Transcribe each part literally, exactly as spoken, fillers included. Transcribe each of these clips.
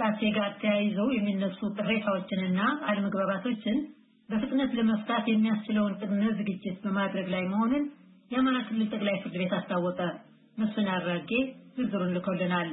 እንቅስቃሴ ጋር ተያይዘው የሚነሱ ቅሬታዎችንና አለመግባባቶችን በፍጥነት ለመፍታት የሚያስችለውን ቅድመ ዝግጅት በማድረግ ላይ መሆኑን የአማራ ክልል ጠቅላይ ፍርድ ቤት አስታወቀ። መስፍን አራጌ ዝርዝሩን ልኮልናል።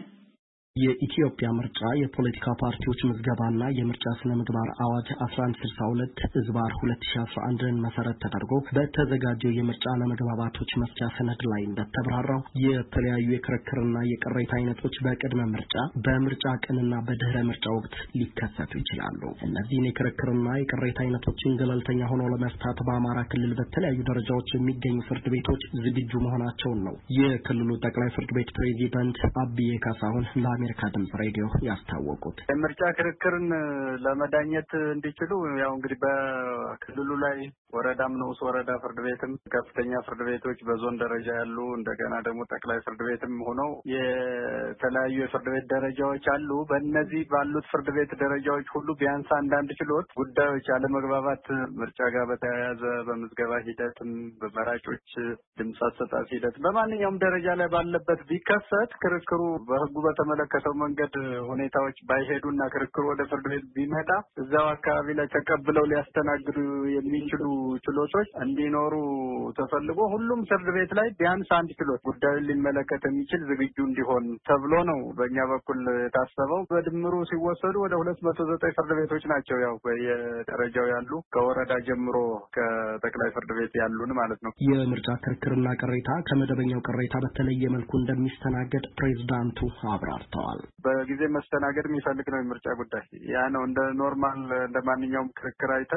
የኢትዮጵያ ምርጫ የፖለቲካ ፓርቲዎች ምዝገባና የምርጫ ስነ ምግባር አዋጅ አስራ አንድ ስልሳ ሁለት ዝባር ሁለት ሺህ አስራ አንድ መሰረት ተደርጎ በተዘጋጀው የምርጫ አለመግባባቶች መፍቻ ሰነድ ላይ እንደተብራራው የተለያዩ የክርክርና የቅሬታ አይነቶች በቅድመ ምርጫ፣ በምርጫ ቀንና በድህረ ምርጫ ወቅት ሊከሰቱ ይችላሉ። እነዚህን የክርክርና የቅሬታ አይነቶችን ገለልተኛ ሆኖ ለመፍታት በአማራ ክልል በተለያዩ ደረጃዎች የሚገኙ ፍርድ ቤቶች ዝግጁ መሆናቸውን ነው የክልሉ ጠቅላይ ፍርድ ቤት ፕሬዝዳንት አብዬ ካሳሁን ለአሜሪካ ድምጽ ሬዲዮ ያስታወቁት። የምርጫ ክርክርን ለመዳኘት እንዲችሉ ያው እንግዲህ በክልሉ ላይ ወረዳም ነው ወረዳ ፍርድ ቤትም ከፍተኛ ፍርድ ቤቶች በዞን ደረጃ ያሉ እንደገና ደግሞ ጠቅላይ ፍርድ ቤትም ሆነው የተለያዩ የፍርድ ቤት ደረጃዎች አሉ። በእነዚህ ባሉት ፍርድ ቤት ደረጃዎች ሁሉ ቢያንስ አንዳንድ ችሎት ጉዳዮች አለመግባባት ምርጫ ጋር በተያያዘ በምዝገባ ሂደትም በመራጮች ድምጽ አሰጣጥ ሂደት በማንኛውም ደረጃ ላይ ባለበት ቢከሰት ክርክሩ በህጉ በተመለከተው መንገድ ሁኔታዎች ባይሄዱና ክርክሩ ወደ ፍርድ ቤት ቢመጣ እዛው አካባቢ ላይ ተቀብለው ሊያስተናግዱ የሚችሉ ችሎቶች እንዲኖሩ ተፈልጎ ሁሉም ፍርድ ቤት ላይ ቢያንስ አንድ ችሎት ጉዳዩን ሊመለከት የሚችል ዝግጁ እንዲሆን ተብሎ ነው በእኛ በኩል የታሰበው። በድምሩ ሲወሰዱ ወደ ሁለት መቶ ዘጠኝ ፍርድ ቤቶች ናቸው ያው በየደረጃው ያሉ ከወረዳ ጀምሮ ከጠቅላይ ፍርድ ቤት ያሉን ማለት ነው። የምርጫ ክርክርና ቅሬታ ከመደበኛው ቅሬታ በተለየ መልኩ እንደሚስተናገድ ፕሬዝዳንቱ አብራርተዋል። በጊዜ መስተናገድ የሚፈልግ ነው የምርጫ ጉዳይ። ያ ነው እንደ ኖርማል እንደ ማንኛውም ክርክር አይተ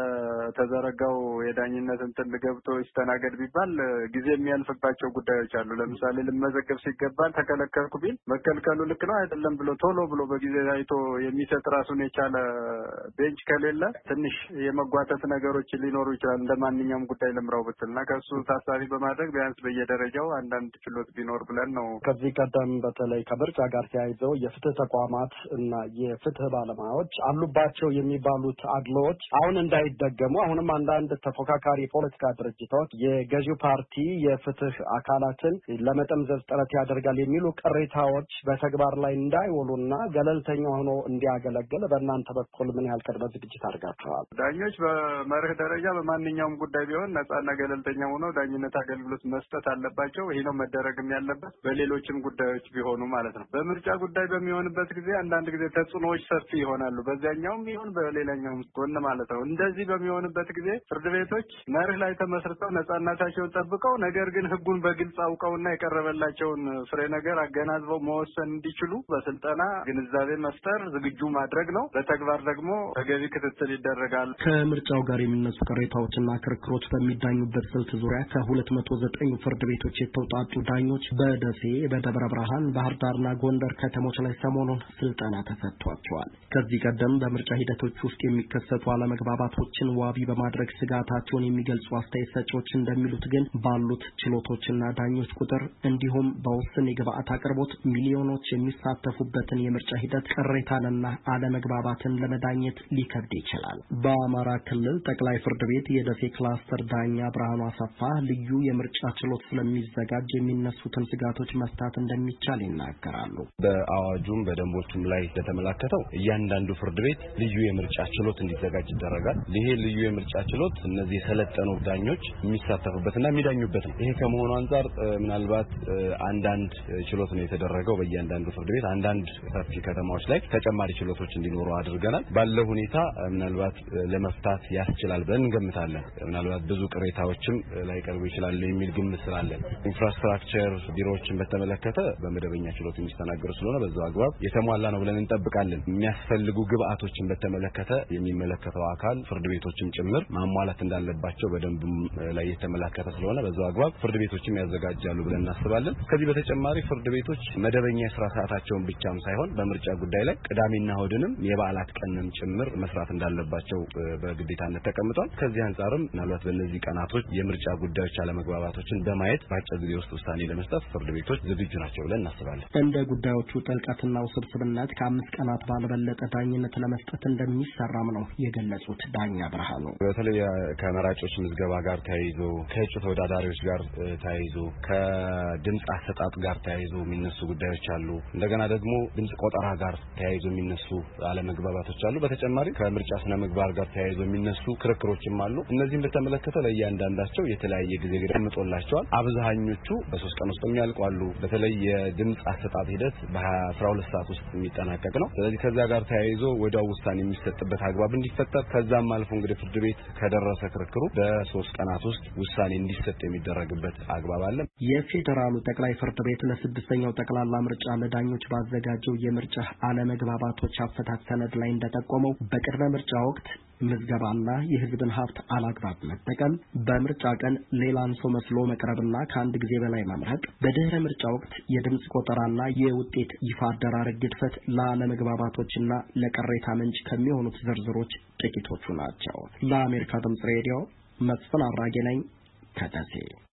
በተዘረጋው የዳኝነት እንትን ገብቶ ይስተናገድ ቢባል ጊዜ የሚያልፍባቸው ጉዳዮች አሉ። ለምሳሌ ልመዘገብ ሲገባል ተከለከልኩ ቢል መከልከሉ ልክ ነው አይደለም ብሎ ቶሎ ብሎ በጊዜ አይቶ የሚሰጥ ራሱን የቻለ ቤንች ከሌለ ትንሽ የመጓተት ነገሮች ሊኖሩ ይችላል እንደ ማንኛውም ጉዳይ ለምራው ብትልና ከሱ ታሳቢ በማድረግ ቢያንስ በየደረጃው አንዳንድ ችሎት ቢኖር ብለን ነው። ከዚህ ቀደም በተለይ ከምርጫ ጋር ተያይዘው የፍትህ ተቋማት እና የፍትህ ባለሙያዎች አሉባቸው የሚባሉት አድሎዎች አሁን እንዳይደገሙ አሁንም አንዳንድ ተፎካካሪ ፖለቲካ ድርጅቶች የገዢው ፓርቲ የፍትህ አካላትን ለመጠምዘዝ ጥረት ያደርጋል የሚሉ ቅሬታዎች በተግባር ላይ እንዳይውሉና ገለልተኛ ሆኖ እንዲያገለግል በእናንተ በኩል ምን ያህል ቅድመ ዝግጅት አድርጋችኋል? ዳኞች በመርህ ደረጃ በማንኛውም ጉዳይ ቢሆን ነጻና ገለልተኛ ሆነው ዳኝነት አገልግሎት መስጠት አለባቸው። ይሄ ነው መደረግም ያለበት በሌሎችም ጉዳዮች ቢሆኑ ማለት ነው። በምርጫ ጉዳይ በሚሆንበት ጊዜ አንዳንድ ጊዜ ተጽዕኖዎች ሰፊ ይሆናሉ በዚያኛውም ይሁን በሌላኛውም ጎን ማለት ነው። እንደዚህ በሚሆንበት ጊዜ ፍርድ ቤቶች መርህ ላይ ተመስርተው ነጻነታቸውን ጠብቀው ነገር ግን ህጉን በግልጽ አውቀውና የቀረበላቸውን ፍሬ ነገር አገናዝበው መወሰን እንዲችሉ በስልጠና ግንዛቤ መፍጠር ዝግጁ ማድረግ ነው። በተግባር ደግሞ ተገቢ ክትትል ይደረጋል። ከምርጫው ጋር የሚነሱ ቅሬታዎችና ክርክሮች በሚዳኙበት ስልት ዙሪያ ከሁለት መቶ ዘጠኝ ፍርድ ቤቶች የተውጣጡ ዳኞች በደሴ፣ በደብረ ብርሃን፣ ባህር ዳርና ጎንደር ከተሞች ላይ ሰሞኑን ስልጠና ተሰጥቷቸዋል። ከዚህ ቀደም በምርጫ ሂደቶች ውስጥ የሚከሰቱ አለመግባባቶችን ዋቢ በማድረግ ስጋታቸውን የሚገልጹ አስተያየት ሰጪዎች እንደሚሉት ግን ባሉት ችሎቶችና ዳኞች ቁጥር እንዲሁም በውስን የግብአት አቅርቦት ሚሊዮኖች የሚሳተፉበትን የምርጫ ሂደት ቅሬታንና አለመግባባትን ለመዳኘት ሊከብድ ይችላል። በአማራ ክልል ጠቅላይ ፍርድ ቤት የደሴ ክላስተር ዳኛ ብርሃኑ አሰፋ ልዩ የምርጫ ችሎት ስለሚዘጋጅ የሚነሱትን ስጋቶች መፍታት እንደሚቻል ይናገራሉ። በአዋጁም በደንቦቹም ላይ እንደተመላከተው እያንዳንዱ ፍርድ ቤት ልዩ የምርጫ ችሎት እንዲዘጋጅ ይደረጋል። ይሄ ልዩ የምርጫ ችሎት እነዚህ የሰለጠኑ ዳኞች የሚሳተፉበትና የሚዳኙበት ነው። ይሄ ከመሆኑ አንፃር ምናልባት አንዳንድ ችሎት ነው የተደረገው በእያንዳንዱ ፍርድ ቤት አንዳንድ ሰፊ ከተማዎች ላይ ተጨማሪ ችሎቶች እንዲኖሩ አድርገናል። ባለው ሁኔታ ምናልባት ለመፍታት ያስችላል ብለን እንገምታለን። ምናልባት ብዙ ቅሬታዎችም ላይቀርቡ ይችላሉ የሚል ግምት ስላለን ኢንፍራስትራክቸር ቢሮዎችን በተመለከተ በመደበኛ ችሎት የሚስተናገሩ ስለሆነ በዛው አግባብ የተሟላ ነው ብለን እንጠብቃለን። የሚያስፈልጉ ግብአቶችን በተመለከተ የሚመለከተው አካል ፍርድ ቤቶችም ጭምር ማሟላት እንዳለባቸው በደንብ ላይ የተመለከተ ስለሆነ በዛው አግባብ ፍርድ ቤቶችም ያዘጋጃሉ ብለን እናስባለን። ከዚህ በተጨማሪ ፍርድ ቤቶች መደበኛ የሥራ ሰዓታቸውን ብቻም ሳይሆን በምርጫ ጉዳይ ላይ ቅዳሜና እሁድንም የበዓላት ቀንም ጭምር መስራት እንዳለባቸው በግዴታነት ተቀምጧል። ከዚህ አንፃርም ምናልባት በእነዚህ ቀናቶች የምርጫ ጉዳዮች አለመግባባቶችን በማየት በአጭር ጊዜ ውስጥ ውሳኔ ለመስጠት ፍርድ ቤቶች ዝግጁ ናቸው ብለን እናስባለን። እንደ ጉዳዮች ምርጫዎቹ ጥልቀትና ውስብስብነት ከአምስት ቀናት ባልበለጠ ዳኝነት ለመስጠት እንደሚሰራም ነው የገለጹት ዳኛ ብርሃኑ። በተለይ ከመራጮች ምዝገባ ጋር ተያይዞ ከእጩ ተወዳዳሪዎች ጋር ተያይዞ ከድምጽ አሰጣጥ ጋር ተያይዞ የሚነሱ ጉዳዮች አሉ። እንደገና ደግሞ ድምጽ ቆጠራ ጋር ተያይዞ የሚነሱ አለመግባባቶች አሉ። በተጨማሪ ከምርጫ ስነ ምግባር ጋር ተያይዞ የሚነሱ ክርክሮችም አሉ። እነዚህን በተመለከተ ለእያንዳንዳቸው የተለያየ ጊዜ ገደብ ተቀምጦላቸዋል። አብዛኞቹ በሶስት ቀን ውስጥ የሚያልቋሉ። በተለይ የድምጽ አሰጣጥ ሂደት በአስራ ሁለት ሰዓት ውስጥ የሚጠናቀቅ ነው። ስለዚህ ከዛ ጋር ተያይዞ ወዲያው ውሳኔ የሚሰጥበት አግባብ እንዲፈጠር ከዛም አልፎ እንግዲህ ፍርድ ቤት ከደረሰ ክርክሩ በሶስት ቀናት ውስጥ ውሳኔ እንዲሰጥ የሚደረግበት አግባብ አለ። የፌደራሉ ጠቅላይ ፍርድ ቤት ለስድስተኛው ጠቅላላ ምርጫ ለዳኞች ባዘጋጀው የምርጫ አለመግባባቶች አፈታት ሰነድ ላይ እንደጠቆመው በቅድመ ምርጫ ወቅት ምዝገባና የሕዝብን ሀብት አላግባብ መጠቀም፣ በምርጫ ቀን ሌላን ሰው መስሎ መቅረብና ከአንድ ጊዜ በላይ መምረጥ፣ በድህረ ምርጫ ወቅት የድምጽ ቆጠራና የውጤት ይፋ አደራረግ ግድፈት ለአለመግባባቶችና ለቅሬታ ምንጭ ከሚሆኑት ዝርዝሮች ጥቂቶቹ ናቸው። ለአሜሪካ ድምጽ ሬዲዮ መስፍን አራጌ ነኝ ከደሴ።